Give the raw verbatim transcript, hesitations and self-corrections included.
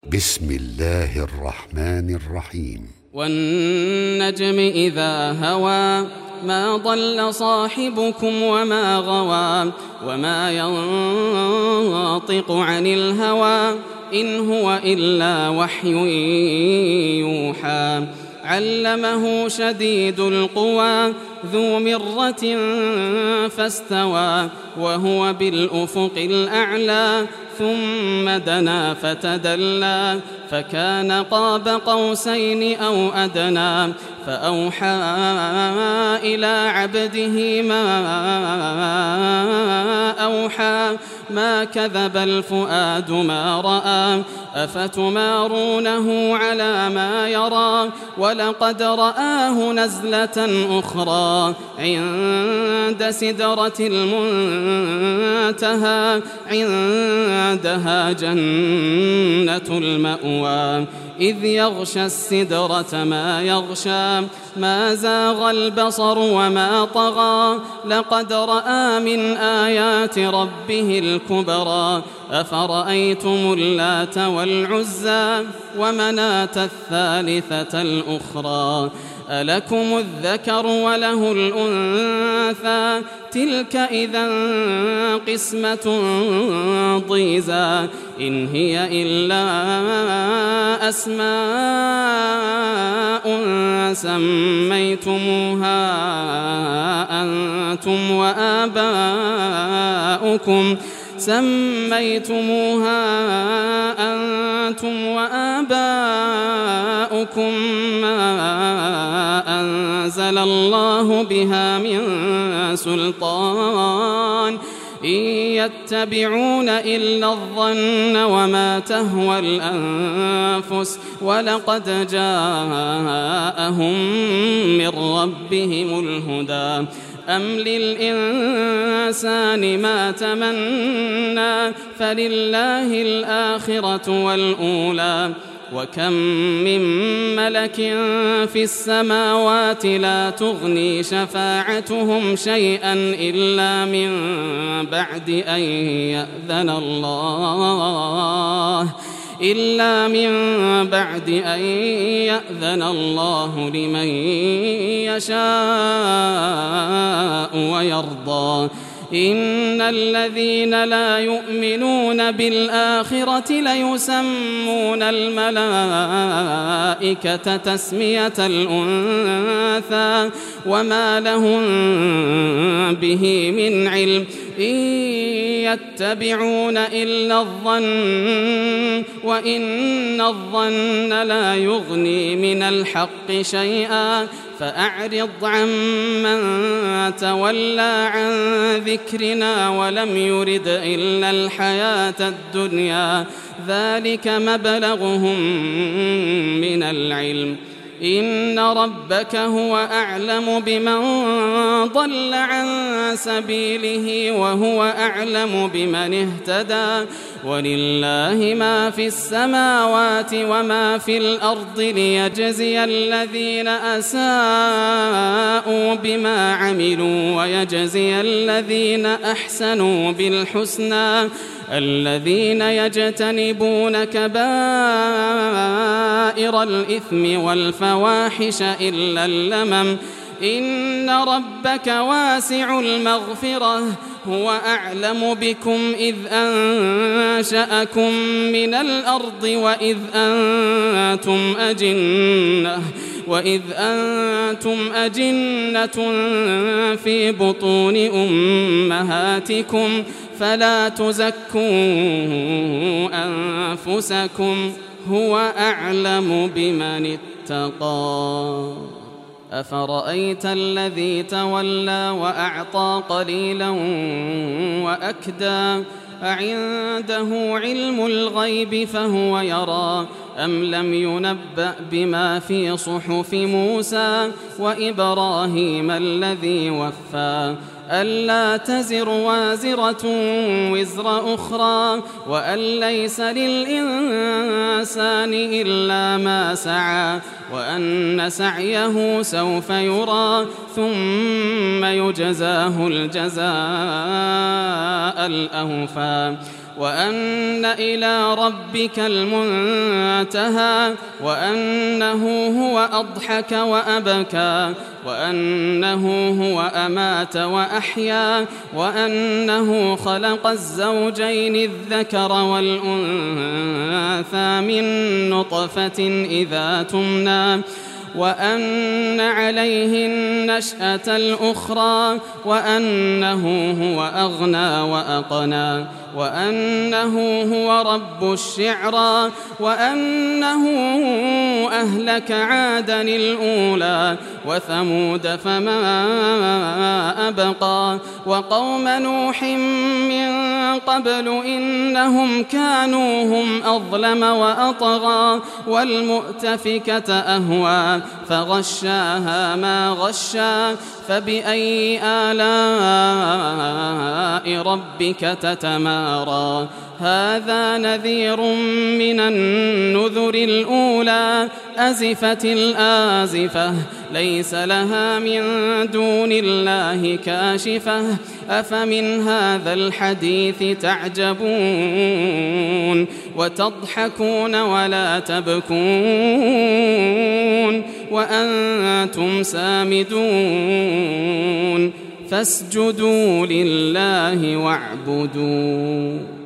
بسم الله الرحمن الرحيم. والنجم إذا هوى ما ضل صاحبكم وما غوى وما ينطق عن الهوى إن هو إلا وحي يوحى. علمه شديد القوى ذو مرة فاستوى وهو بالأفق الأعلى ثم دنا فتدلى فكان قاب قوسين أو أدنى فأوحى إلى عبده ما أوحى ما كذب الفؤاد ما رأى أفتمارونه على ما يرى ولقد رآه نزلة أخرى عند سدرة المنتهى عندها جنة المأوى إذ يغشى السدرة ما يغشى ما زاغ البصر وما طغى لقد رأى من آيات ربه الكبرى أفرأيتم اللات والعزى ومناة الثالثة الأخرى ألكم الذكر وله الأنثى تلك إذا قسمة ضيزى إن هي إلا أسماء سميتموها أنتم وآباؤكم سميتموها أنتم وآباؤكم ما أنزل الله بها من سلطان إن يتبعون إلا الظن وما تهوى الأنفس ولقد جاءهم من ربهم الهدى أم للإنسان ما تمنى فلله الآخرة والأولى وكم من ملك في السماوات لا تغني شفاعتهم شيئا إلا من بعد أن يأذن الله إلا من بعد أن يأذن الله لمن يشاء ويرضى إن الذين لا يؤمنون بالآخرة ليسمون الملائكة تسمية الأنثى وما لهم به من علم إن يتبعون إلا الظن وإن الظن لا يغني من الحق شيئا فأعرض عمن تولى عن ذكرنا ولم يرد إلا الحياة الدنيا ذلك مبلغهم من العلم إن ربك هو أعلم بمن ضل عن سبيله وهو أعلم بمن اهتدى ولله ما في السماوات وما في الأرض ليجزي الذين أساءوا بما عملوا ويجزي الذين أحسنوا بالحسنى الذين يجتنبون كبائر الإثم والفواحش إلا اللمم إن ربك واسع المغفرة هو أعلم بكم إذ أنشأكم من الأرض وإذ أنتم أجنة وإذ أنتم أجنة في بطون أمهاتكم فلا تزكوا أنفسكم هو أعلم بمن اتقى أفرأيت الذي تولى وأعطى قليلا وأكدى أعنده علم الغيب فهو يرى أم لم ينبأ بما في صحف موسى وإبراهيم الذي وفى ألا تزر وازرة وزر أخرى وأن ليس للإنسان إلا ما سعى وأن سعيه سوف يرى ثم يجزاه الجزاء الأوفى وأن إلى ربك المنتهى وأنه هو أضحك وأبكى وأنه هو أمات وأحيا وأنه خلق الزوجين الذكر والأنثى من نطفة إذا تمنى وأن عليه النشأة الأخرى وأنه هو أغنى وأقنى وأنه هو رب الشعرى وأنه أهلك عادا الأولى وثمود فما أبقى وقوم نوح من قبل إنهم كانوا هم أظلم وأطغى والمؤتفكة أهوى فغشاها ما غشا فبأي آلاء ربك تتمارى هذا نذير من النذر الأولى أزفت الآزفة ليس لها من دون الله كاشفة أفمن هذا الحديث تعجبون وتضحكون ولا تبكون وأنتم سامدون فاسجدوا لله واعبدوا